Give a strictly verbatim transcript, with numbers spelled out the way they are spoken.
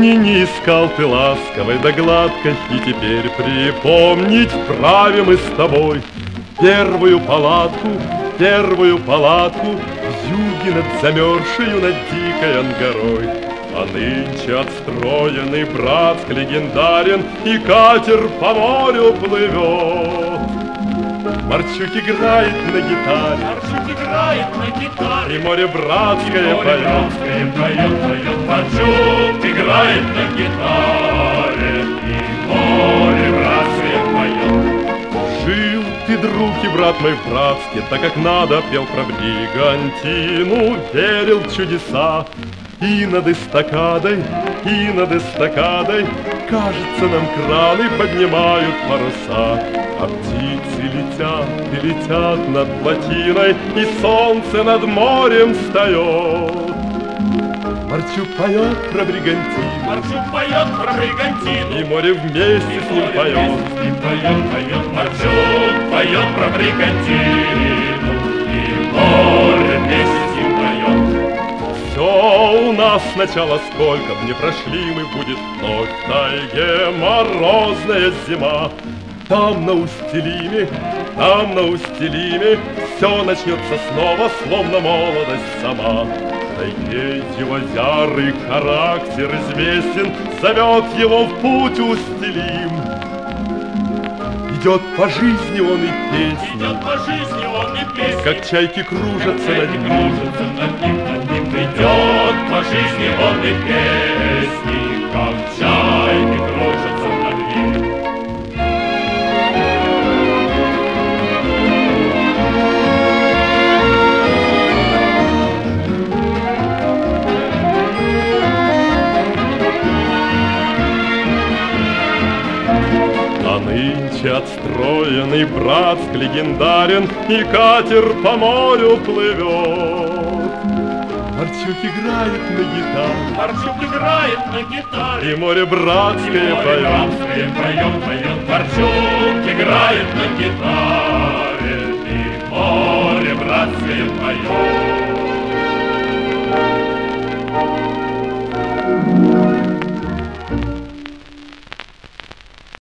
Помни, не искал ты ласковой да гладкой, и теперь припомнить вправе мы с тобой первую палатку, первую палатку в юге над замерзшею над дикой ангорой. А нынче отстроенный Братск легендарен, и катер по морю плывет. Марчук играет на гитаре, Марчук играет на гитаре, и море братское поет. Братское поет, поет. Марчук играет на гитаре, и море братское поет. Жил ты, друг и брат мой, в Братске, так как надо пел про бригантину, верил в чудеса. И над эстакадой, и над эстакадой, кажется, нам краны поднимают паруса. А птицы летят и летят над плотиной, и солнце над морем встает. Марчук поет про бригантину, Марчук поет про бригантину, и море вместе с ним поет. Поет, поет, Марчук поет про бригантину, и море вместе с ним поет. Все у нас сначала сколько б не прошли мы, будет вновь в тайге морозная зима. Там на Устилиме, там на Устилиме все начнется снова, словно молодость сама. В тайге его ярый характер известен, зовет его в путь Устилим. Идет по жизни он и песни, Идет по жизни он и песни, как чайки кружатся над ним. кружатся над ним, над ним. Идет по жизни он и песни, как чайки кружатся над ним. А нынче отстроенный Братск легендарен, и катер по морю плывет. Марчук играет на гитаре, Марчук играет на гитаре, и море братское море поет. братское поет, поет. Марчук играет на гитаре.